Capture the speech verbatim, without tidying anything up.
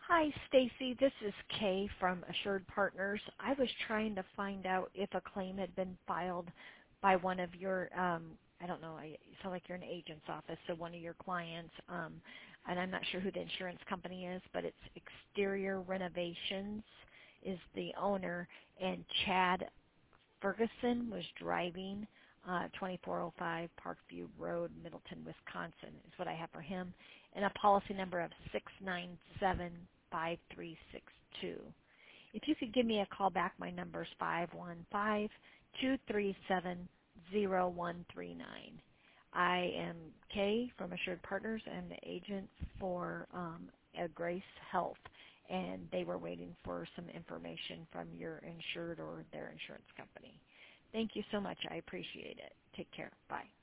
Hi, Stacy. This is Kay from Assured Partners. I was trying to find out if a claim had been filed by one of your, um, I don't know, I you sound like you're an agent's office, so one of your clients, um, and I'm not sure who the insurance company is, but it's Exterior Renovations is the owner, and Chad Ferguson was driving uh, twenty-four oh five Parkview Road, Middleton, Wisconsin, is what I have for him, and a policy number of six nine seven five three six two. If you could give me a call back, my number is five one five, two three seven, zero one three nine. I am Kay from Assured Partners. I'm the agent for um, uh, Grace Health, and they were waiting for some information from your insured or their insurance company. Thank you so much. I appreciate it. Take care. Bye.